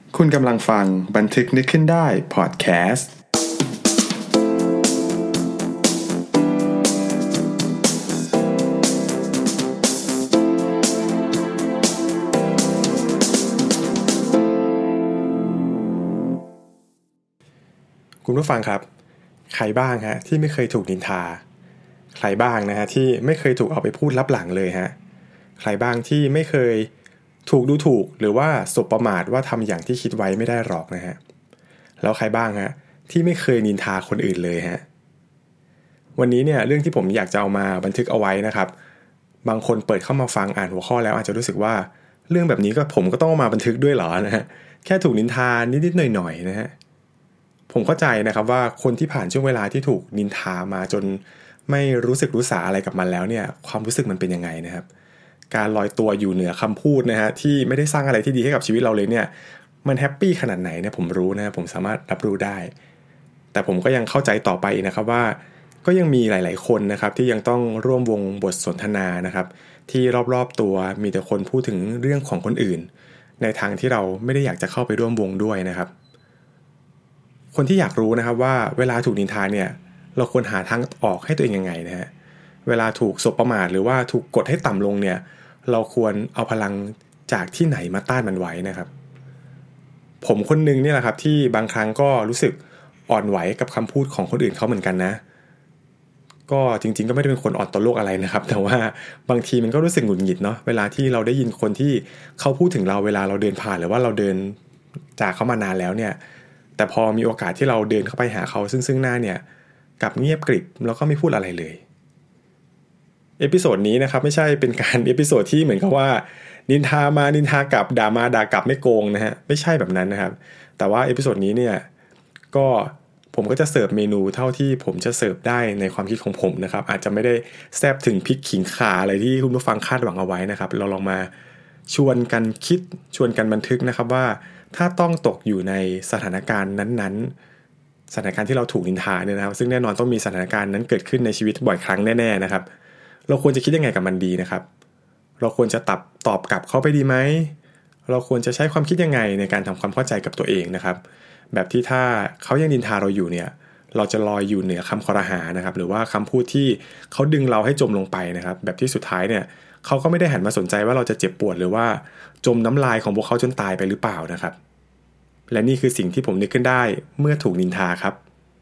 คุณกำลังฟังบันทึกนึกขึ้นได้พอดแคสต์คุณผู้ฟังครับใครบ้างฮะที่ไม่เคยถูกนินทาใครบ้างนะฮะที่ไม่เคยถูกเอาไปพูดลับหลังเลยฮะใครบ้างที่ไม่เคยถูกดูถูกหรือว่าสบประมาทว่าทำอย่างที่คิดไว้ไม่ได้หรอกนะฮะแล้วใครบ้างฮะที่ไม่เคยนินทาคนอื่นเลยฮะวันนี้เนี่ยเรื่องที่ผมอยากจะเอามาบันทึกเอาไว้นะครับบางคนเปิดเข้ามาฟังอ่านหัวข้อแล้วอาจจะรู้สึกว่าเรื่องแบบนี้ก็ผมก็ต้องมาบันทึกด้วยเหรอนะฮะแค่ถูกนินทานิดๆหน่อยๆนะฮะผมเข้าใจนะครับว่าคนที่ผ่านช่วงเวลาที่ถูกนินทามาจนไม่รู้สึกรู้สาอะไรกับมันแล้วเนี่ยความรู้สึกมันเป็นยังไงนะครับการลอยตัวอยู่เหนือคำพูดนะฮะที่ไม่ได้สร้างอะไรที่ดีให้กับชีวิตเราเลยเนี่ยมันแฮปปี้ขนาดไหนเนี่ยผมรู้นะผมสามารถรับรู้ได้แต่ผมก็ยังเข้าใจต่อไปนะครับว่าก็ยังมีหลายๆคนนะครับที่ยังต้องร่วมวงบทสนทนานะครับที่รอบๆตัวมีแต่คนพูดถึงเรื่องของคนอื่นในทางที่เราไม่ได้อยากจะเข้าไปร่วมวงด้วยนะครับคนที่อยากรู้นะครับว่าเวลาถูกนินทาเนี่ยเราควรหาทางออกให้ตัวเองยังไงนะฮะเวลาถูกสบประมาทหรือว่าถูกกดให้ต่ำลงเนี่ยเราควรเอาพลังจากที่ไหนมาต้านมันไว้นะครับผมคนนึงเนี่ยแหละครับที่บางครั้งก็รู้สึกอ่อนไหวกับคำพูดของคนอื่นเขาเหมือนกันนะก็จริงๆก็ไม่ได้เป็นคนอ่อนต่อโลกอะไรนะครับแต่ว่าบางทีมันก็รู้สึกหงุดหงิดเนาะเวลาที่เราได้ยินคนที่เขาพูดถึงเราเวลาเราเดินผ่านหรือว่าเราเดินจากเขามานานแล้วเนี่ยแต่พอมีโอกาสที่เราเดินเข้าไปหาเขาซึ่งหน้าเนี่ยกลับเงียบกริบแล้วก็ไม่พูดอะไรเลยเอพิโซดนี้นะครับไม่ใช่เป็นการเอพิโซดที่เหมือนกับว่านินทามานินทากลับด่ามาด่ากลับไม่โกงนะฮะไม่ใช่แบบนั้นนะครับแต่ว่าเอพิโซดนี้เนี่ยก็ผมก็จะเสิร์ฟเมนูเท่าที่ผมจะเสิร์ฟได้ในความคิดของผมนะครับอาจจะไม่ได้แซ่บถึงพริกขิงข่าอะไรที่คุณผู้ฟังคาดหวังเอาไว้นะครับเราลองมาชวนกันคิดชวนกันบันทึกนะครับว่าถ้าต้องตกอยู่ในสถานการณ์นั้นๆสถานการณ์ที่เราถูกนินทาเนี่ยนะครับซึ่งแน่นอนต้องมีสถานการณ์นั้นเกิดขึ้นในชีวิตบ่อยครั้งแน่ๆนะครับเราควรจะคิดยังไงกับมันดีนะครับเราควรจะตอบกลับเขาไปดีไหมเราควรจะใช้ความคิดยังไงในการทำความเข้าใจกับตัวเองนะครับแบบที่ถ้าเขายังนินทาเราอยู่เนี่ยเราจะลอยอยู่เหนือคำคอรหานะครับหรือว่าคำพูดที่เขาดึงเราให้จมลงไปนะครับแบบที่สุดท้ายเนี่ยเขาก็ไม่ได้หันมาสนใจว่าเราจะเจ็บปวดหรือว่าจมน้ำลายของพวกเขาจนตายไปหรือเปล่านะครับและนี่คือสิ่งที่ผมนึกขึ้นได้เมื่อถูกนินทาครับ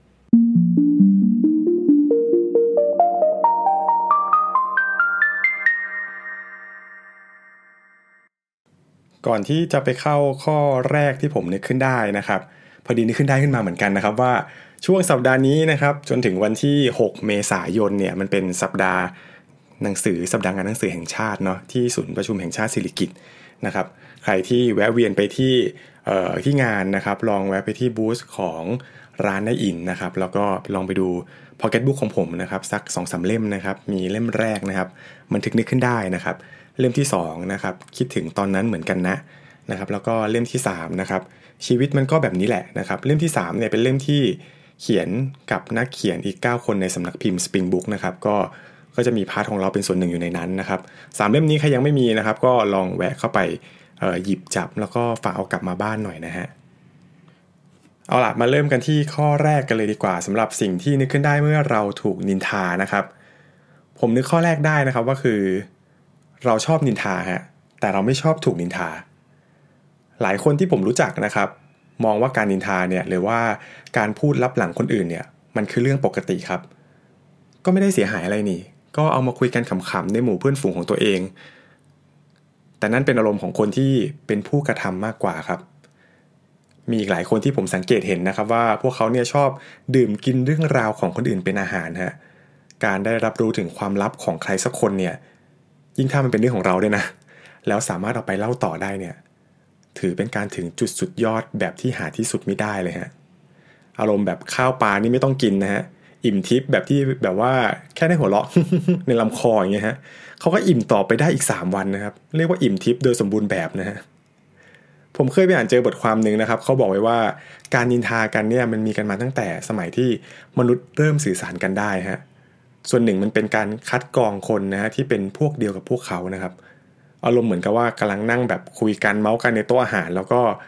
ก่อนที่จะไปเข้าข้อแรกที่ผมนึกขึ้นได้นะครับพอดีนึกขึ้นได้ขึ้นมาเหมือนกันนะครับว่าช่วงสัปดาห์นี้นะครับจนถึงวันที่6เมษายนเนี่ยมันเป็นสัปดาห์สัปดาห์งานหนังสือแห่งชาติเนาะที่ศูนย์ประชุมแห่งชาติสิริกิติ์นะครับใครที่แวะเวียนไปที่งานนะครับลองแวะไปที่บูธของร้านได้อินนะครับแล้วก็ลองไปดูพ็อกเก็ตบุ๊กของผมนะครับสัก 2-3 เล่มนะครับมีเล่มแรกนะครับบันทึกนึกขึ้นได้นะครับเล่มที่2นะครับคิดถึงตอนนั้นเหมือนกันนะครับแล้วก็เล่มที่3นะครับชีวิตมันก็แบบนี้แหละนะครับเล่มที่3เนี่ยเป็นเล่มที่เขียนกับนักเขียนอีก9คนในสำนักพิมพ์ Spring Book นะครับก็จะมีพาร์ทของเราเป็นส่วนหนึ่งอยู่ในนั้นนะครับ3เล่มนี้ใครยังไม่มีนะครับก็ลองแวะเข้าไปหยิบจับแล้วก็ฝากเอากลับมาบ้านหน่อยนะฮะเอาล่ะมาเริ่มกันที่ข้อแรกกันเลยดีกว่าสำหรับสิ่งที่นึกขึ้นได้เมื่อเราถูกนินทานะครับผมนึกข้อแรกได้นะครับว่าคือเราชอบนินทาฮะแต่เราไม่ชอบถูกนินทาหลายคนที่ผมรู้จักนะครับมองว่าการนินทาเนี่ยหรือว่าการพูดลับหลังคนอื่นเนี่ยมันคือเรื่องปกติครับก็ไม่ได้เสียหายอะไรนี่ก็เอามาคุยกันขำๆในหมู่เพื่อนฝูงของตัวเองแต่นั่นเป็นอารมณ์ของคนที่เป็นผู้กระทำมากกว่าครับมีอีกหลายคนที่ผมสังเกตเห็นนะครับว่าพวกเขาเนี่ยชอบดื่มกินเรื่องราวของคนอื่นเป็นอาหารฮะการได้รับรู้ถึงความลับของใครสักคนเนี่ยยิ่งถ้ามันเป็นเรื่องของเราด้วยนะแล้วสามารถเอาไปเล่าต่อได้เนี่ยถือเป็นการถึงจุดสุดยอดแบบที่หาที่สุดไม่ได้เลยฮะอารมณ์แบบข้าวปลานี่ไม่ต้องกินนะฮะอิ่มทิพย์แบบที่แบบว่าแค่ได้หัวเราะ ในลำคออย่างเงี้ยฮะเขาก็อิ่มต่อไปได้อีก3วันนะครับเรียกว่าอิ่มทิพย์โดยสมบูรณ์แบบนะฮะผมเคยไปอ่านเจอบทความนึงนะครับเขาบอกไว้ว่าการนินทากันเนี่ยมันมีกันมาตั้งแต่สมัยที่มนุษย์เริ่มสื่อสารกันได้ฮะส่วนหนึ่งมันเป็นการคัดกรองคนนะฮะที่เป็นพวกเดียวกับพวกเขานะครับอารมณ์เหมือนกับว่ากำลังนั่งแบบคุยกันเมาส์กันในโต๊ะอาหารแล้วก็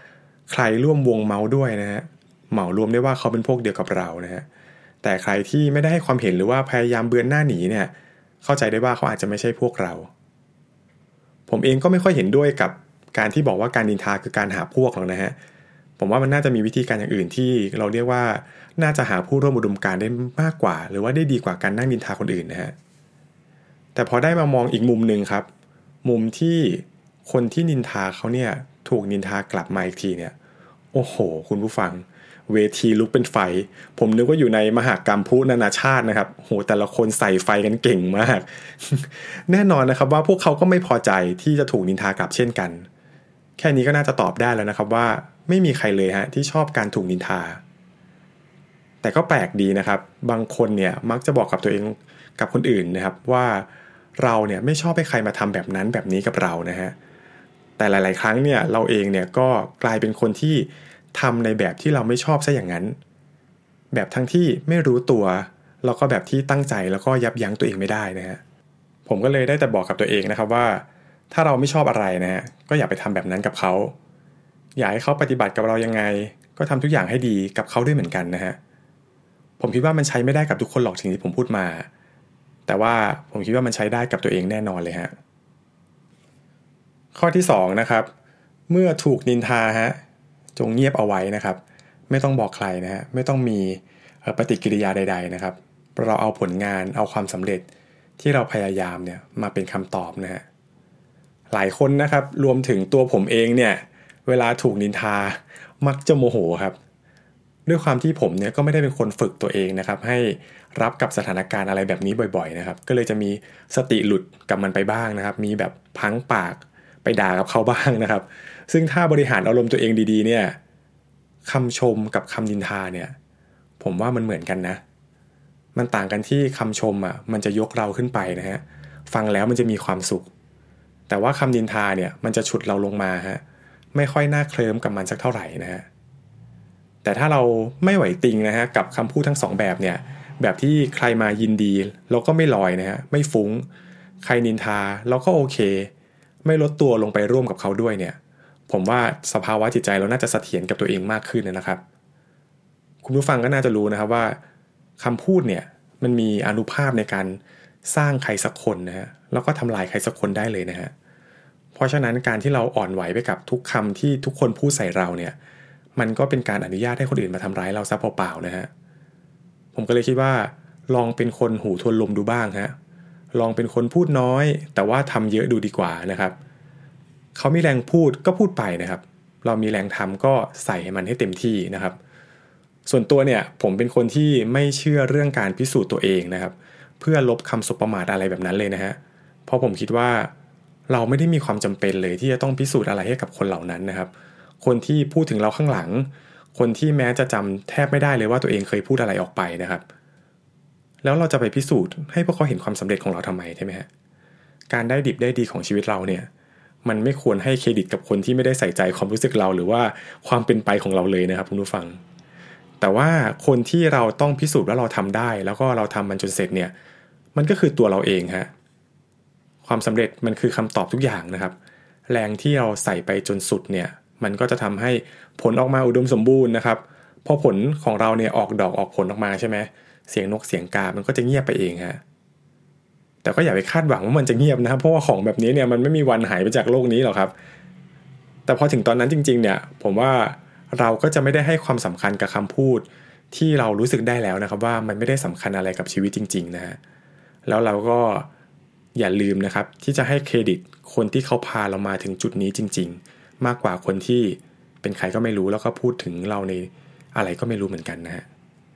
ใครร่วมวงเมาส์ด้วยนะฮะเหมารวมได้ว่าเขาเป็นพวกเดียวกับเรานะฮะแต่ใครที่ไม่ได้ให้ความเห็นหรือว่าพยายามเบือนหน้าหนีเนี่ยเข้าใจได้ว่าเขาอาจจะไม่ใช่พวกเราผมเองก็ไม่ค่อยเห็นด้วยกับการที่บอกว่าการนินทาคือการหาพวกหรอกนะฮะผมว่ามันน่าจะมีวิธีการอย่างอื่นที่เราเรียกว่าน่าจะหาผู้ร่วมอุดมการณ์ได้มากกว่าหรือว่าได้ดีกว่าการนั่งนินทาคนอื่นนะฮะแต่พอได้มามองอีกมุมนึงครับมุมที่คนที่นินทาเขาเนี่ยถูกนินทากลับมาอีกทีเนี่ยโอ้โหคุณผู้ฟังเวทีลุกเป็นไฟผมนึกว่าอยู่ในมหกรรมพลุนานาชาตินะครับโหแต่ละคนใส่ไฟกันเก่งมาก แน่นอนนะครับว่าพวกเขาก็ไม่พอใจที่จะถูกนินทากลับเช่นกันแค่นี้ก็น่าจะตอบได้แล้วนะครับว่าไม่มีใครเลยฮะที่ชอบการถูกนินทาแต่ก็แปลกดีนะครับบางคนเนี่ยมักจะบอกกับตัวเองกับคนอื่นนะครับว่าเราเนี่ยไม่ชอบให้ใครมาทำแบบนั้นแบบนี้กับเรานะฮะแต่หลายๆครั้งเนี่ยเราเองเนี่ยก็กลายเป็นคนที่ทำในแบบที่เราไม่ชอบซะอย่างนั้นแบบทั้งที่ไม่รู้ตัวแล้วก็แบบที่ตั้งใจแล้วก็ยับยั้งตัวเองไม่ได้นะฮะผมก็เลยได้แต่บอกกับตัวเองนะครับว่าถ้าเราไม่ชอบอะไรนะฮะก็อย่าไปทำแบบนั้นกับเขาอยากให้เขาปฏิบัติกับเรายังไงก็ทำทุกอย่างให้ดีกับเขาด้วยเหมือนกันนะฮะผมคิดว่ามันใช้ไม่ได้กับทุกคนหรอกสิ่งที่ผมพูดมาแต่ว่าผมคิดว่ามันใช้ได้กับตัวเองแน่นอนเลยฮะข้อที่2นะครับเมื่อถูกนินทาฮะจงเงียบเอาไว้นะครับไม่ต้องบอกใครนะฮะไม่ต้องมีปฏิกิริยาใดๆนะครับเราเอาผลงานเอาความสำเร็จที่เราพยายามเนี่ยมาเป็นคำตอบนะฮะหลายคนนะครับรวมถึงตัวผมเองเนี่ยเวลาถูกนินทามักจะโมโหครับด้วยความที่ผมเนี่ยก็ไม่ได้เป็นคนฝึกตัวเองนะครับให้รับกับสถานการณ์อะไรแบบนี้บ่อยๆนะครับก็เลยจะมีสติหลุดกับมันไปบ้างนะครับมีแบบพังปากไปด่ากับเขาบ้างนะครับซึ่งถ้าบริหารอารมณ์ตัวเองดีๆเนี่ยคำชมกับคำนินทาเนี่ยผมว่ามันเหมือนกันนะมันต่างกันที่คำชมอ่ะมันจะยกเราขึ้นไปนะฮะฟังแล้วมันจะมีความสุขแต่ว่าคำนินทาเนี่ยมันจะฉุดเราลงมาฮะไม่ค่อยน่าเคลิ้มกับมันสักเท่าไหร่นะฮะแต่ถ้าเราไม่ไหวติงนะฮะกับคำพูดทั้งสองแบบเนี่ยแบบที่ใครมายินดีเราก็ไม่ลอยนะฮะไม่ฟุ้งใครนินทาเราก็โอเคไม่ลดตัวลงไปร่วมกับเขาด้วยเนี่ยผมว่าสภาวะจิตใจเราน่าจะเสถียรกับตัวเองมากขึ้นนะครับคุณผู้ฟังก็น่าจะรู้นะครับว่าคำพูดเนี่ยมันมีอานุภาพในการสร้างใครสักคนนะฮะแล้วก็ทำลายใครสักคนได้เลยนะฮะเพราะฉะนั้นการที่เราอ่อนไหวไปกับทุกคำที่ทุกคนพูดใส่เราเนี่ยมันก็เป็นการอนุญาตให้คนอื่นมาทำร้ายเราซะเปล่าๆนะฮะผมก็เลยคิดว่าลองเป็นคนหูทวนลมดูบ้างฮะลองเป็นคนพูดน้อยแต่ว่าทำเยอะดูดีกว่านะครับเขามีแรงพูดก็พูดไปนะครับเรามีแรงทำก็ใส่มันให้เต็มที่นะครับส่วนตัวเนี่ยผมเป็นคนที่ไม่เชื่อเรื่องการพิสูจน์ตัวเองนะครับเพื่อลบคำสบประมาทอะไรแบบนั้นเลยนะฮะเพราะผมคิดว่าเราไม่ได้มีความจำเป็นเลยที่จะต้องพิสูจน์อะไรให้กับคนเหล่านั้นนะครับคนที่พูดถึงเราข้างหลังคนที่แม้จะจำแทบไม่ได้เลยว่าตัวเองเคยพูดอะไรออกไปนะครับแล้วเราจะไปพิสูจน์ให้พวกเขาเห็นความสำเร็จของเราทำไมใช่ไหมฮะการได้ดิบได้ดีของชีวิตเราเนี่ยมันไม่ควรให้เครดิตกับคนที่ไม่ได้ใส่ใจความรู้สึกเราหรือว่าความเป็นไปของเราเลยนะครับคุณผู้ฟังแต่ว่าคนที่เราต้องพิสูจน์ว่าเราทำได้แล้วก็เราทำมันจนเสร็จเนี่ยมันก็คือตัวเราเองฮะความสำเร็จมันคือคำตอบทุกอย่างนะครับแรงที่เราใส่ไปจนสุดเนี่ยมันก็จะทำให้ผลออกมาอุดมสมบูรณ์นะครับพอผลของเราเนี่ยออกดอกออกผลออกมาใช่ไหมเสียงนกเสียงกามันก็จะเงียบไปเองฮะแต่ก็อย่าไปคาดหวังว่ามันจะเงียบนะครับเพราะว่าของแบบนี้เนี่ยมันไม่มีวันหายไปจากโลกนี้หรอกครับแต่พอถึงตอนนั้นจริงๆเนี่ยผมว่าเราก็จะไม่ได้ให้ความสำคัญกับคำพูดที่เรารู้สึกได้แล้วนะครับว่ามันไม่ได้สำคัญอะไรกับชีวิตจริงๆนะฮะแล้วเราก็อย่าลืมนะครับที่จะให้เครดิตคนที่เขาพาเรามาถึงจุดนี้จริงๆมากกว่าคนที่เป็นใครก็ไม่รู้แล้วก็พูดถึงเราในอะไรก็ไม่รู้เหมือนกันนะฮะ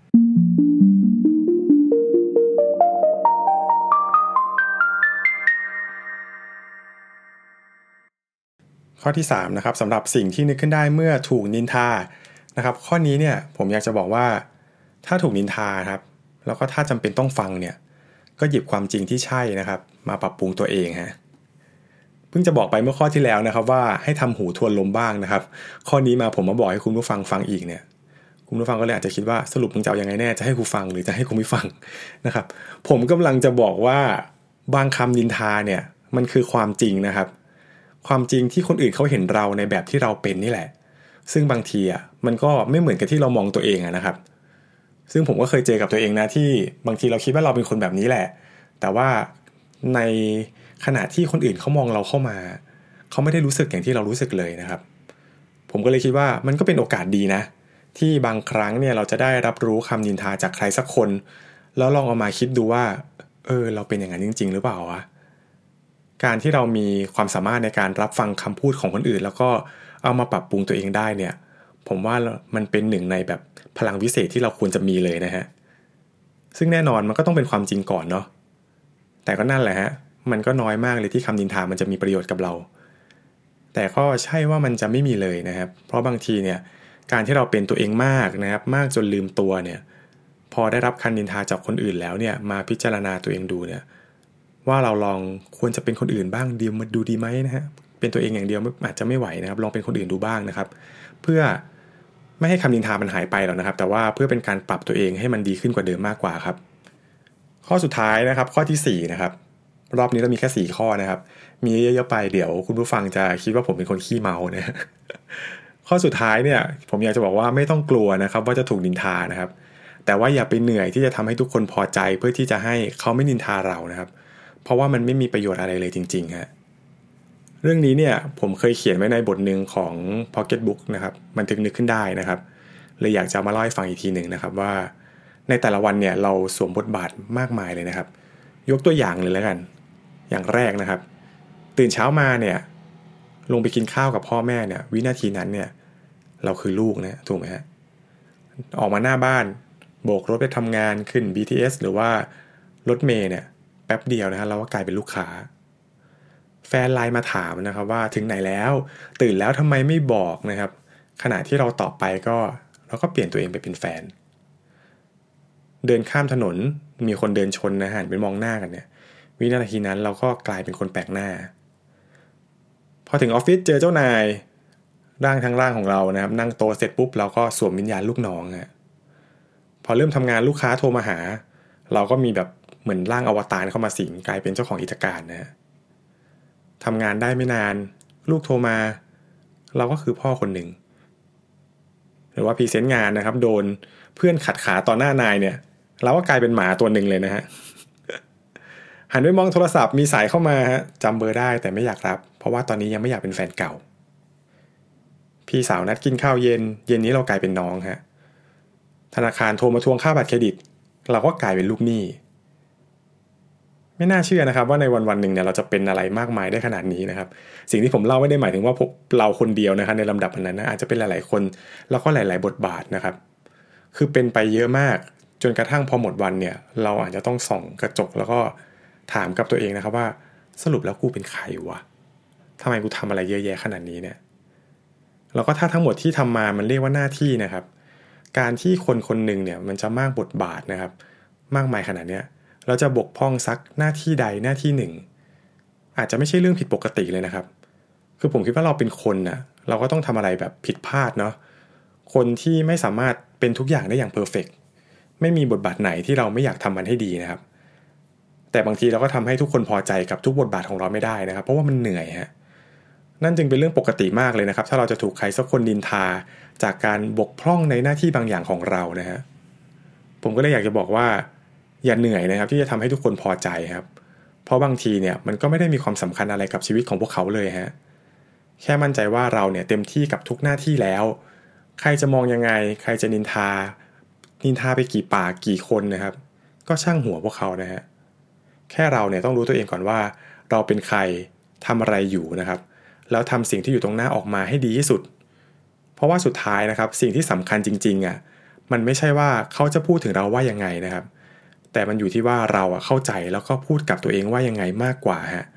ข้อที่3นะครับสำหรับสิ่งที่นึกขึ้นได้เมื่อถูกนินทานะครับข้อนี้เนี่ยผมอยากจะบอกว่าถ้าถูกนินทาครับแล้วก็ถ้าจำเป็นต้องฟังเนี่ยก็หยิบความจริงที่ใช่นะครับมาปรับปรุงตัวเองฮะเพิ่งจะบอกไปเมื่อข้อที่แล้วนะครับว่าให้ทำหูทวนลมบ้างนะครับข้อนี้มาผมมาบอกให้คุณผู้ฟังฟังอีกเนี่ยคุณผู้ฟังก็เลยอาจจะคิดว่าสรุปมึงจะเอายังไงแน่จะให้กูฟังหรือจะให้กูไม่ฟังนะครับผมกำลังจะบอกว่าบางคำนินทาเนี่ยมันคือความจริงนะครับความจริงที่คนอื่นเขาเห็นเราในแบบที่เราเป็นนี่แหละซึ่งบางทีอ่ะมันก็ไม่เหมือนกับที่เรามองตัวเองนะครับซึ่งผมก็เคยเจอกับตัวเองนะที่บางทีเราคิดว่าเราเป็นคนแบบนี้แหละแต่ว่าในขณะที่คนอื่นเขามองเราเข้ามาเขาไม่ได้รู้สึกอย่างที่เรารู้สึกเลยนะครับผมก็เลยคิดว่ามันก็เป็นโอกาสดีนะที่บางครั้งเนี่ยเราจะได้รับรู้คำนินทาจากใครสักคนแล้วลองเอามาคิดดูว่าเราเป็นอย่างนั้นจริงๆหรือเปล่าวะการที่เรามีความสามารถในการรับฟังคำพูดของคนอื่นแล้วก็เอามาปรับปรุงตัวเองได้เนี่ยผมว่ามันเป็นหนึ่งในแบบพลังวิเศษที่เราควรจะมีเลยนะฮะซึ่งแน่นอนมันก็ต้องเป็นความจริงก่อนเนาะแต่ก็นั่นแหละฮะมันก็น้อยมากเลยที่คำนินทามันจะมีประโยชน์กับเราแต่ก็ใช่ว่ามันจะไม่มีเลยนะครับเพราะบางทีเนี่ยการที่เราเป็นตัวเองมากนะครับมากจนลืมตัวเนี่ยพอได้รับคำนินทาจากคนอื่นแล้วเนี่ยมาพิจารณาตัวเองดูเนี่ยว่าเราลองควรจะเป็นคนอื่นบ้างดีมาดูดีไหมนะฮะเป็นตัวเองอย่างเดียวอาจจะไม่ไหวนะครับลองเป็นคนอื่นดูบ้างนะครับเพื่อไม่ให้คำนินทามันหายไปหรอกนะครับแต่ว่าเพื่อเป็นการปรับตัวเองให้มันดีขึ้นกว่าเดิมมากกว่าครับข้อสุดท้ายนะครับข้อที่4นะครับรอบนี้เรามีแค่4ข้อนะครับมีเยอะๆไปเดี๋ยวคุณผู้ฟังจะคิดว่าผมเป็นคนขี้เมานะข้อสุดท้ายเนี่ยผมอยากจะบอกว่าไม่ต้องกลัวนะครับว่าจะถูกนินทานะครับแต่ว่าอย่าไปเหนื่อยที่จะทำให้ทุกคนพอใจเพื่อที่จะให้เขาไม่นินทาเรานะครับเพราะว่ามันไม่มีประโยชน์อะไรเลยจริงๆฮะเรื่องนี้เนี่ยผมเคยเขียนไว้ในบทหนึ่งของ Pocket Book นะครับบันทึกนึกขึ้นได้นะครับเลยอยากจะมาเล่าให้ฟังอีกทีหนึ่งนะครับว่าในแต่ละวันเนี่ยเราสวมบทบาทมากมายเลยนะครับยกตัวอย่างเลยแล้วกันอย่างแรกนะครับตื่นเช้ามาเนี่ยลงไปกินข้าวกับพ่อแม่เนี่ยวินาทีนั้นเนี่ยเราคือลูกนะถูกไหมฮะออกมาหน้าบ้านโบกรถไปทำงานขึ้น BTS หรือว่ารถเมล์เนี่ยแป๊บเดียวนะฮะเราก็กลายเป็นลูกค้าแฟนไลน์มาถามนะครับว่าถึงไหนแล้วตื่นแล้วทำไมไม่บอกนะครับขณะที่เราตอบไปก็เราก็เปลี่ยนตัวเองไปเป็นแฟนเดินข้ามถนนมีคนเดินชนนะหันไปมองหน้ากันเนี่ยวินาทีนั้นเราก็กลายเป็นคนแปลกหน้าพอถึงออฟฟิศเจอเจ้านายร่างทั้งร่างของเรานะครับนั่งโต๊ะเสร็จปุ๊บเราก็สวมวิญญาณลูกน้องฮะพอเริ่มทำงานลูกค้าโทรมาหาเราก็มีแบบเหมือนร่างอวตารเข้ามาสิงกลายเป็นเจ้าของกิจการนะฮะทำงานได้ไม่นานลูกโทรมาเราก็คือพ่อคนหนึ่งหรือว่าพรีเซนต์งานนะครับโดนเพื่อนขัดขาต่อหน้านายเนี่ยเราก็กลายเป็นหมาตัวหนึ่งเลยนะฮะหันไปมองโทรศัพท์มีสายเข้ามาฮะจำเบอร์ได้แต่ไม่อยากรับเพราะว่าตอนนี้ยังไม่อยากเป็นแฟนเก่าพี่สาวนัดกินข้าวเย็นนี้เรากลายเป็นน้องฮะธนาคารโทรมาทวงค่าบัตรเครดิตเราก็กลายเป็นลูกหนี้ไม่น่าเชื่อนะครับว่าในวันๆหนึ่งเนี่ยเราจะเป็นอะไรมากมายได้ขนาดนี้นะครับสิ่งที่ผมเล่าไม่ได้หมายถึงว่าเราคนเดียวนะครับในลำดับนั้นนะอาจจะเป็นหลายๆคนแล้วก็หลายๆบทบาทนะครับคือเป็นไปเยอะมากจนกระทั่งพอหมดวันเนี่ยเราอาจจะต้องส่องกระจกแล้วก็ถามกับตัวเองนะครับว่าสรุปแล้วกูเป็นใครวะทำไมกูทำอะไรเยอะแยะขนาดนี้เนี่ยแล้วก็ถ้าทั้งหมดที่ทำมามันเรียกว่าหน้าที่นะครับการที่คนคนหนึ่งเนี่ยมันจะมากบทบาทนะครับมากมายขนาดเนี้ยเราจะบกพร่องสักหน้าที่ใดหน้าที่หนึ่งอาจจะไม่ใช่เรื่องผิดปกติเลยนะครับคือผมคิดว่าเราเป็นคนนะเราก็ต้องทำอะไรแบบผิดพลาดเนาะคนที่ไม่สามารถเป็นทุกอย่างได้อย่างเพอร์เฟกต์ไม่มีบทบาทไหนที่เราไม่อยากทำมันให้ดีนะครับแต่บางทีเราก็ทำให้ทุกคนพอใจกับทุกบทบาทของเราไม่ได้นะครับเพราะว่ามันเหนื่อยฮะนั่นจึงเป็นเรื่องปกติมากเลยนะครับถ้าเราจะถูกใครสักคนนินทาจากการบกพร่องในหน้าที่บางอย่างของเรานะฮะผมก็เลยอยากจะบอกว่าอย่าเหนื่อยนะครับที่จะทำให้ทุกคนพอใจครับเพราะบางทีเนี่ยมันก็ไม่ได้มีความสำคัญอะไรกับชีวิตของพวกเขาเลยฮะแค่มั่นใจว่าเราเนี่ยเต็มที่กับทุกหน้าที่แล้วใครจะมองยังไงใครจะนินทาไปกี่ปากกี่คนนะครับก็ช่างหัวพวกเขานะฮะแค่เราเนี่ยต้องรู้ตัวเองก่อนว่าเราเป็นใครทำอะไรอยู่นะครับแล้วทำสิ่งที่อยู่ตรงหน้าออกมาให้ดีที่สุดเพราะว่าสุดท้ายนะครับสิ่งที่สำคัญจริงๆอ่ะมันไม่ใช่ว่าเขาจะพูดถึงเราว่ายังไงนะครับแต่มันอยู่ที่ว่าเราเข้าใจแล้วก็พูดกับตัวเองว่ายังไงมากกว่าฮะ